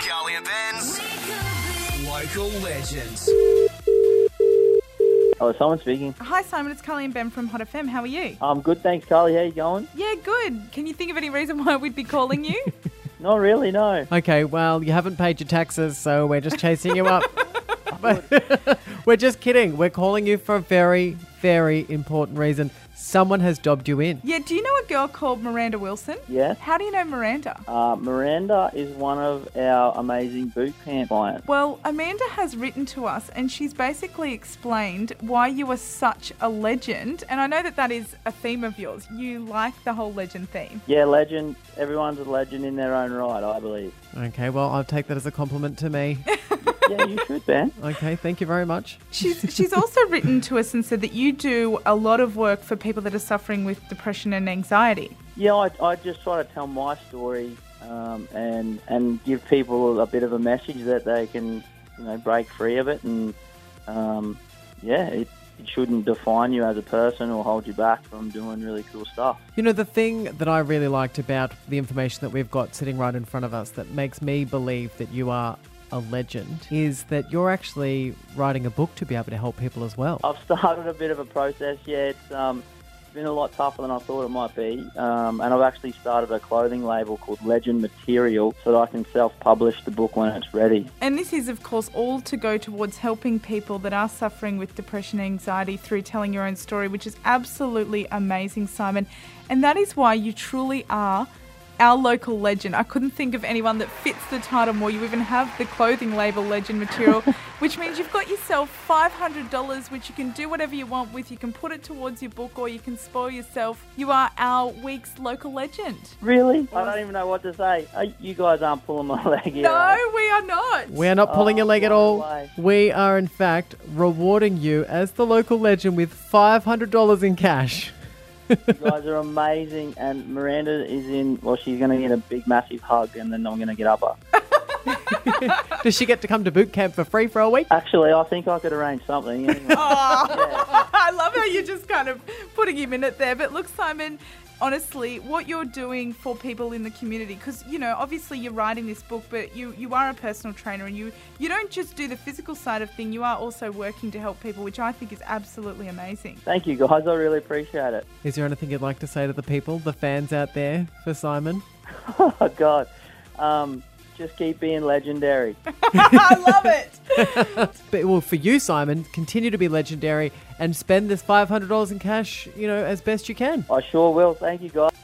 Carly and Ben's Local Legends. Oh, someone speaking. Hi, Simon. It's Carly and Ben from Hot FM. How are you? I'm good, thanks, Carly. How you going? Yeah, good. Can you think of any reason why we'd be calling you? Not really, no. Okay, well, you haven't paid your taxes, so we're just chasing you up. We're just kidding. We're calling you for a very, very important reason. Someone has dobbed you in. Yeah, do you know a girl called Miranda Wilson? Yes. How do you know Miranda? Miranda is one of our amazing boot camp clients. Well, Amanda has written to us and she's basically explained why you are such a legend. And I know that that is a theme of yours. You like the whole legend theme. Yeah, legend. Everyone's a legend in their own right, I believe. Okay, well, I'll take that as a compliment to me. Yeah, you should, Ben. Okay, thank you very much. She's also written to us and said that you do a lot of work for people that are suffering with depression and anxiety. Yeah, I just try to tell my story and give people a bit of a message that they can, break free of it. And, it shouldn't define you as a person or hold you back from doing really cool stuff. You know, the thing that I really liked about the information that we've got sitting right in front of us that makes me believe that you are a legend is that you're actually writing a book to be able to help people as well. I've started a bit of a process, yeah. It's been a lot tougher than I thought it might be. And I've actually started a clothing label called Legend Material so that I can self-publish the book when it's ready. And this is, of course, all to go towards helping people that are suffering with depression and anxiety through telling your own story, which is absolutely amazing, Simon. And that is why you truly are our local legend. I couldn't think of anyone that fits the title more. You even have the clothing label Legend Material, which means you've got yourself $500, which you can do whatever you want with. You can put it towards your book or you can spoil yourself. You are our week's local legend. Really? I don't even know what to say. You guys aren't pulling my leg here. No, we are not. We are not pulling your leg at all. way. We are, in fact, rewarding you as the local legend with $500 in cash. You guys are amazing, and Miranda is she's going to get a big, massive hug, and then I'm going to get up her. Does she get to come to boot camp for free for a week? Actually, I think I could arrange something. Anyway. I love how you're just kind of putting him in it there. But look, Simon, honestly, what you're doing for people in the community, because, obviously you're writing this book, but you are a personal trainer and you don't just do the physical side of thing, you are also working to help people, which I think is absolutely amazing. Thank you, guys. I really appreciate it. Is there anything you'd like to say to the people, the fans out there, for Simon? Oh, God. Just keep being legendary. I love it. But, well, for you, Simon, continue to be legendary and spend this $500 in cash, as best you can. I sure will. Thank you, guys.